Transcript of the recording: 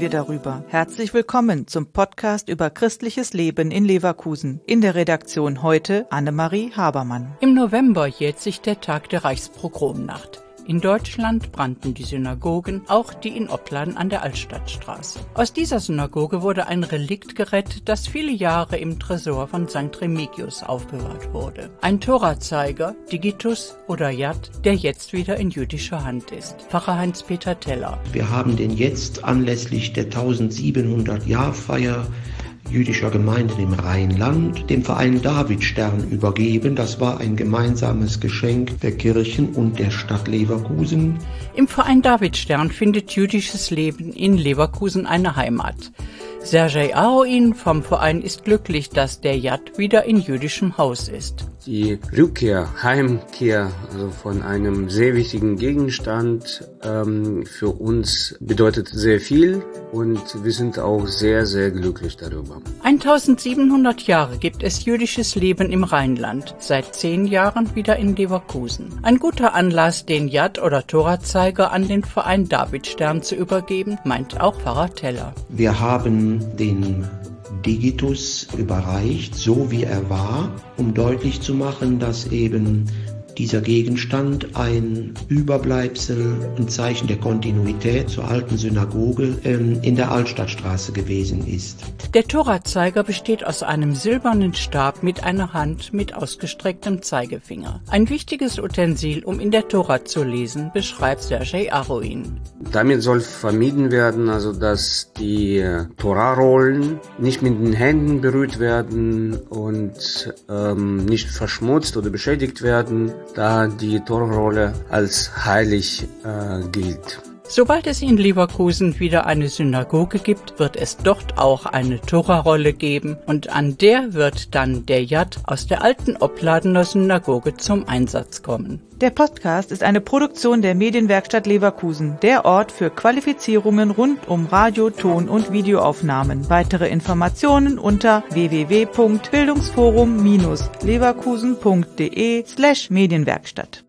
wir darüber. Herzlich willkommen zum Podcast über christliches Leben in Leverkusen. In der Redaktion heute Annemarie Habermann. Im November jährt sich der Tag der Reichspogromnacht. In Deutschland brannten die Synagogen, auch die in Opladen an der Altstadtstraße. Aus dieser Synagoge wurde ein Relikt gerettet, das viele Jahre im Tresor von St. Remigius aufbewahrt wurde. Ein Torazeiger, Digitus oder Yad, der jetzt wieder in jüdischer Hand ist. Pfarrer Heinz-Peter Teller. Wir haben den jetzt anlässlich der 1700-Jahrfeier jüdischer Gemeinden im Rheinland dem Verein Davidstern übergeben. Das war ein gemeinsames Geschenk der Kirchen und der Stadt Leverkusen. Im Verein Davidstern findet jüdisches Leben in Leverkusen eine Heimat. Sergej Aroin vom Verein ist glücklich, dass der Yad wieder in jüdischem Haus ist. Die Rückkehr, Heimkehr von einem sehr wichtigen Gegenstand für uns bedeutet sehr viel und wir sind auch sehr, sehr glücklich darüber. 1700 Jahre gibt es jüdisches Leben im Rheinland, seit 10 Jahren wieder in Leverkusen. Ein guter Anlass, den Yad oder Torazeiger an den Verein Davidstern zu übergeben, meint auch Pfarrer Teller. Wir haben den Digitus überreicht, so wie er war, um deutlich zu machen, dass eben dieser Gegenstand ein Überbleibsel, ein Zeichen der Kontinuität zur alten Synagoge in der Altstadtstraße gewesen ist. Der Torazeiger besteht aus einem silbernen Stab mit einer Hand mit ausgestrecktem Zeigefinger. Ein wichtiges Utensil, um in der Tora zu lesen, beschreibt Sergej Aroin. Damit soll vermieden werden, dass die Torarollen nicht mit den Händen berührt werden und nicht verschmutzt oder beschädigt werden, da die Torrolle als heilig gilt. Sobald es in Leverkusen wieder eine Synagoge gibt, wird es dort auch eine Torarolle geben und an der wird dann der Yad aus der alten Opladener Synagoge zum Einsatz kommen. Der Podcast ist eine Produktion der Medienwerkstatt Leverkusen, der Ort für Qualifizierungen rund um Radio-, Ton- und Videoaufnahmen. Weitere Informationen unter www.bildungsforum-leverkusen.de/Medienwerkstatt.